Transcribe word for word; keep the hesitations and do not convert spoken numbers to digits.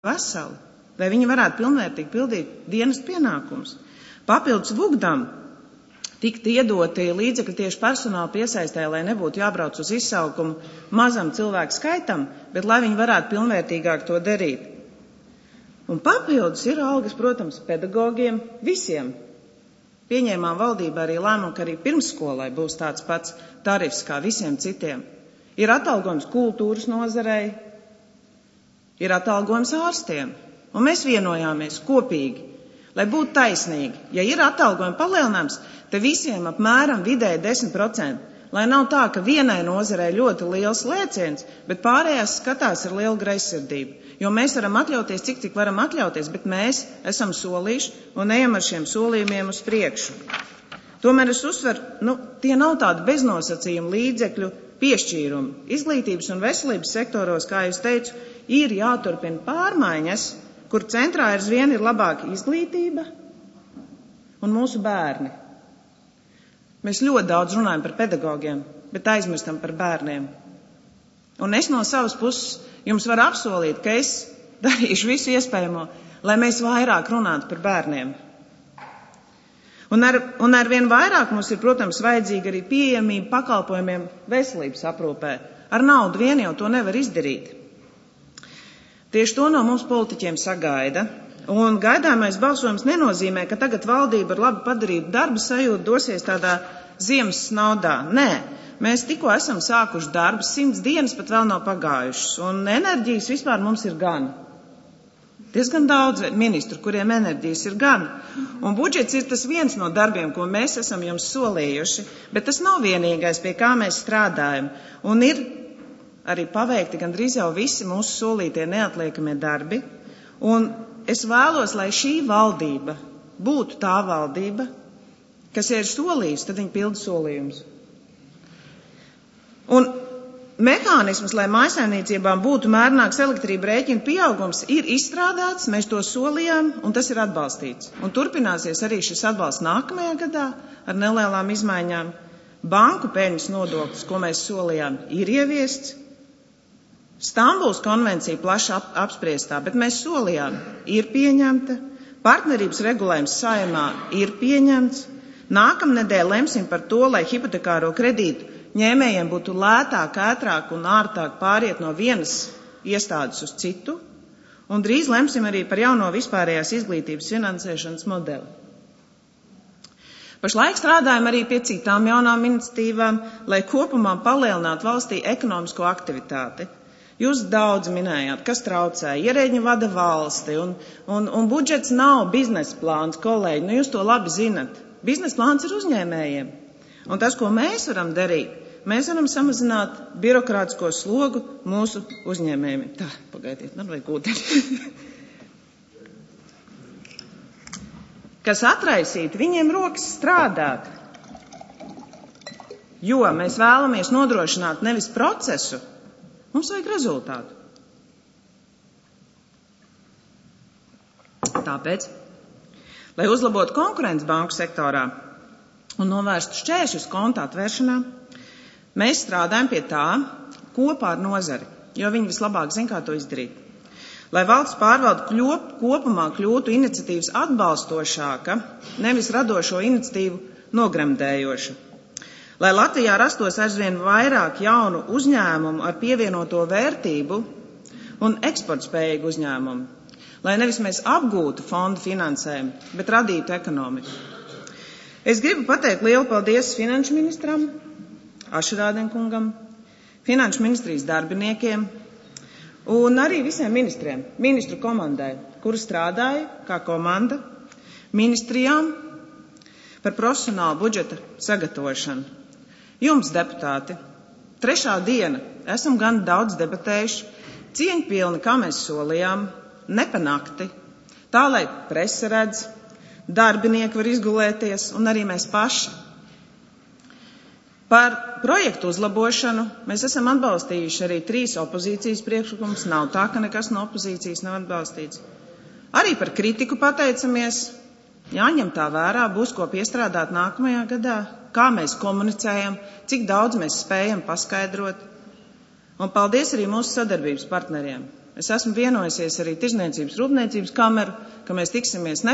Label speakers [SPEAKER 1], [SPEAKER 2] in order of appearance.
[SPEAKER 1] veseli, lai viņi varētu pilnvērtīgi pildīt dienas pienākumus. Papildus Vugdam tiktu iedoti līdzekļi tieši personāla piesaistē, lai nebūtu jābrauc uz izsaukumu mazam cilvēku skaitam, bet lai viņi varētu pilnvērtīgāk to darīt. Un papildus ir algas, protams, pedagogiem visiem. Pieņēmām valdībā arī lēmumu, ka arī pirmsskolai būs tāds pats tarifs kā visiem citiem. Ir atalgojums kultūras nozarei, ir atalgojums ārstiem. Un mēs vienojāmies kopīgi, lai būtu taisnīgi. Ja ir atalgojuma palielinājums, te visiem apmēram vidēji desmit procenti. Lai nav tā, ka vienai nozarei ļoti liels lēciens, bet pārējās skatās ar lielu greizsirdību. Jo mēs varam atļauties, cik tik varam atļauties, bet mēs esam solījuši un ejam ar šiem solījumiem uz priekšu. Tomēr es uzsveru, nu, tie nav tādi beznosacījumi līdzekļu piešķīrumi. Izglītības un veselības sektoros, kā jūs teicu, ir jāturpina pārmaiņas, kur centrā ar vien ir labāka izglītība un mūsu bērni. Mēs ļoti daudz runājam par pedagogiem, bet aizmirstam par bērniem. Un es no savas puses jums varu apsolīt, ka es darīšu visu iespējamo, lai mēs vairāk runātu par bērniem. Un ar, un ar vien vairāk mums ir, protams, vajadzīga arī pieejamība pakalpojumiem veselības aprūpē. Ar naudu vien jau to nevar izdarīt. Tieši to no mums politiķiem sagaida. Un gaidāmais balsojums nenozīmē, ka tagad valdība ar labi padarītu darbu sajūtu dosies tādā ziemas snaudā. Nē, mēs tikko esam sākuši darbu, simts dienas pat vēl nav pagājušas, un enerģijas vispār mums ir gan. Diezgan daudz ministru, kuriem enerģijas ir gan. Un budžets ir tas viens no darbiem, ko mēs esam jums solījuši, bet tas nav vienīgais, pie kā mēs strādājam. Un ir arī paveikti gandrīz jau visi mūsu solītie neatliekamie darbi. Un es vēlos, lai šī valdība būtu tā valdība, kas ir solījusi, tad viņi pilda solījumus. Un mehānisms, lai mājsaimniecībām būtu mērnāks elektrība rēķina pieaugums, ir izstrādāts, mēs to solījām, un tas ir atbalstīts. Un turpināsies arī šis atbalsts nākamajā gadā ar nelielām izmaiņām. Banku peļņas nodoklis, ko mēs solījām, ir ieviests. Stambulas konvencija plaši ap, apspriestā, bet mēs solījām, ir pieņemta. Partnerības regulējums Saeimā ir pieņemts. Nākamnedēļ lemsim par to, lai hipotekāro kredītu ņēmējiem būtu lētāk, ētrāk un ārtāk pāriet no vienas iestādes uz citu. Un drīz lemsim arī par jauno vispārējās izglītības finansēšanas modeli. Pašlaik strādājam arī pie citām jaunām iniciatīvām, lai kopumā palielinātu valstī ekonomisko aktivitāti. Jūs daudz minējāt, kas traucē, ierēģi vada valsti, un, un, un budžets nav biznesa plāns, kolēģi, nu jūs to labi zinat. Biznesa plāns ir uzņēmējiem. Un tas, ko mēs varam darīt, mēs varam samazināt birokrātisko slogu mūsu uzņēmējiem. Tā, pagaidiet, man vajag ūdeni. Kas atraisītu viņiem rokas strādāt, jo mēs vēlamies nodrošināt nevis procesu, mums vajag rezultātu. Tāpēc, lai uzlabotu konkurenci banku sektorā un novērstu šķēršļus konta atvēršanā, mēs strādājam pie tā kopā ar nozari, jo viņi vislabāk zina, kā to izdarīt. Lai valsts pārvalde kļop, kopumā kļūtu iniciatīvas atbalstošāka, nevis radošo iniciatīvu nogremdējoša. Lai Latvijā rastos aizvien vairāk jaunu uzņēmumu ar pievienoto vērtību un eksportspējīgu uzņēmumu, lai nevis mēs apgūtu fondu finansējumu, bet radītu ekonomiku. Es gribu pateikt lielu paldies finanšu ministram, Ašrādenkungam, finanšu ministrijas darbiniekiem un arī visiem ministriem, ministru komandai, kuri strādāja kā komanda, ministrijām par profesionālu budžeta sagatavošanu. Jums, deputāti, trešā diena, esam gan daudz debatējuši, cieņpilni, kā mēs solījām, ne pa nakti, tā, lai prese redz, darbinieki var izgulēties un arī mēs paši. Par projektu uzlabošanu mēs esam atbalstījuši arī trīs opozīcijas priekšlikumus, nav tā, ka nekas no opozīcijas nav atbalstīts. Arī par kritiku pateicamies, jāņem tā vērā, būs ko piestrādāt nākamajā gadā. Kā mēs komunicējam, cik daudz mēs spējam paskaidrot. Un paldies arī mūsu sadarbības partneriem. Es esmu vienojusies arī Tirzniecības rūpniecības kameru, ka mēs tiksimies ne